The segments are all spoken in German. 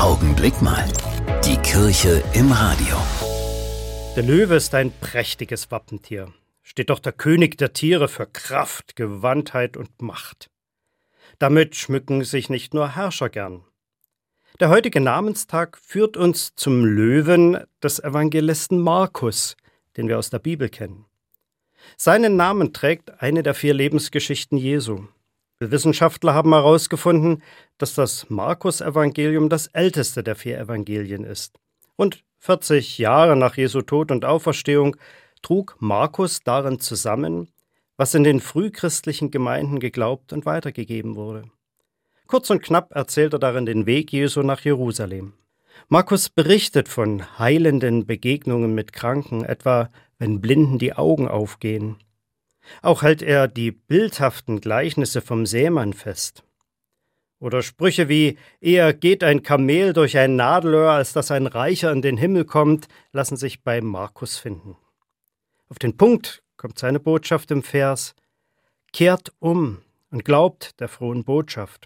Augenblick mal. Die Kirche im Radio. Der Löwe ist ein prächtiges Wappentier. Steht doch der König der Tiere für Kraft, Gewandtheit und Macht. Damit schmücken sich nicht nur Herrscher gern. Der heutige Namenstag führt uns zum Löwen des Evangelisten Markus, den wir aus der Bibel kennen. Seinen Namen trägt eine der 4 Lebensgeschichten Jesu. Wissenschaftler haben herausgefunden, dass das Markus-Evangelium das älteste der 4 Evangelien ist. Rund 40 Jahre nach Jesu Tod und Auferstehung trug Markus darin zusammen, was in den frühchristlichen Gemeinden geglaubt und weitergegeben wurde. Kurz und knapp erzählt er darin den Weg Jesu nach Jerusalem. Markus berichtet von heilenden Begegnungen mit Kranken, etwa wenn Blinden die Augen aufgehen. Auch hält er die bildhaften Gleichnisse vom Sämann fest. Oder Sprüche wie »Eher geht ein Kamel durch ein Nadelöhr, als dass ein Reicher in den Himmel kommt«, lassen sich bei Markus finden. Auf den Punkt kommt seine Botschaft im Vers »Kehrt um und glaubt der frohen Botschaft«.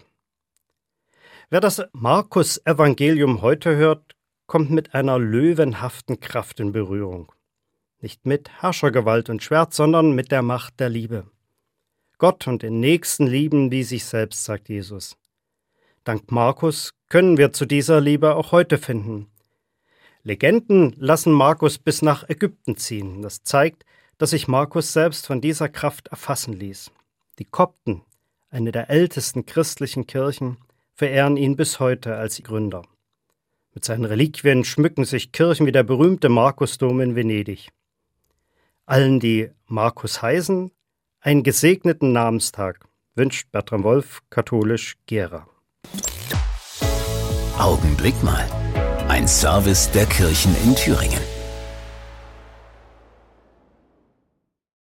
Wer das Markus-Evangelium heute hört, kommt mit einer löwenhaften Kraft in Berührung. Nicht mit Herrschergewalt und Schwert, sondern mit der Macht der Liebe. Gott und den Nächsten lieben wie sich selbst, sagt Jesus. Dank Markus können wir zu dieser Liebe auch heute finden. Legenden lassen Markus bis nach Ägypten ziehen. Das zeigt, dass sich Markus selbst von dieser Kraft erfassen ließ. Die Kopten, eine der ältesten christlichen Kirchen, verehren ihn bis heute als Gründer. Mit seinen Reliquien schmücken sich Kirchen wie der berühmte Markusdom in Venedig. Allen, die Markus heißen, einen gesegneten Namenstag, wünscht Bertram Wolf, katholisch, Gera. Augenblick mal. Ein Service der Kirchen in Thüringen.